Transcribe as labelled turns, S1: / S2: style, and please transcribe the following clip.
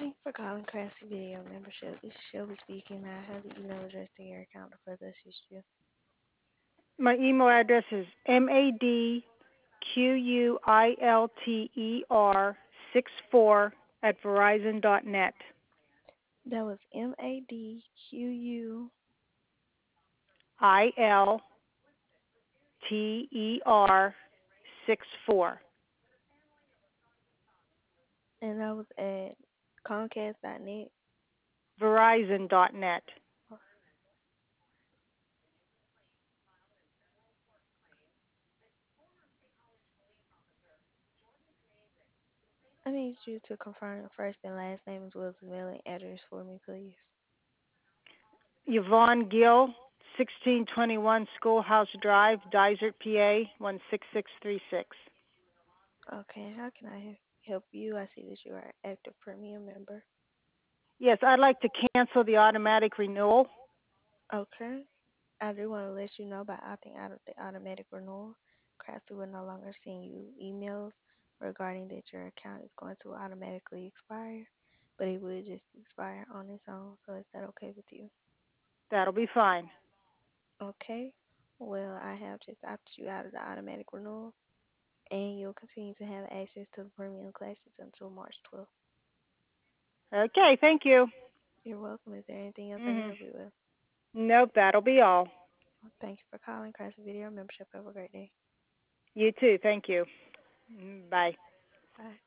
S1: Thank you for calling Craftsy Video Membership. This is Shelby speaking. May I have the email address to your account to further assist you?
S2: My email address is madquilter64 at verizon.net.
S1: That was MADQU,
S2: ILTER 64.
S1: and that was at Comcast.net.
S2: Verizon.net.
S1: I need you to confirm your first and last name as well as the mailing address for me, please.
S2: Yvonne Gill, 1621 Schoolhouse Drive, Dysart, PA 16636.
S1: Okay, how can I help you? I see that you are an active premium member.
S2: Yes, I'd like to cancel the automatic renewal.
S1: Okay. I do want to let you know by opting out of the automatic renewal, Craftsy will no longer send you emails regarding that your account is going to automatically expire, but it will just expire on its own. So is that okay with you?
S2: That'll be fine.
S1: Okay. Well, I have just opted you out of the automatic renewal, and you'll continue to have access to the premium classes until March 12th.
S2: Okay, thank you.
S1: You're welcome. Is there anything else I can
S2: hmm
S1: help you with?
S2: Nope, that'll be all.
S1: Well, thank you for calling Craftsy Video Membership. Have a great day.
S2: You too, thank you. Bye.
S1: Bye.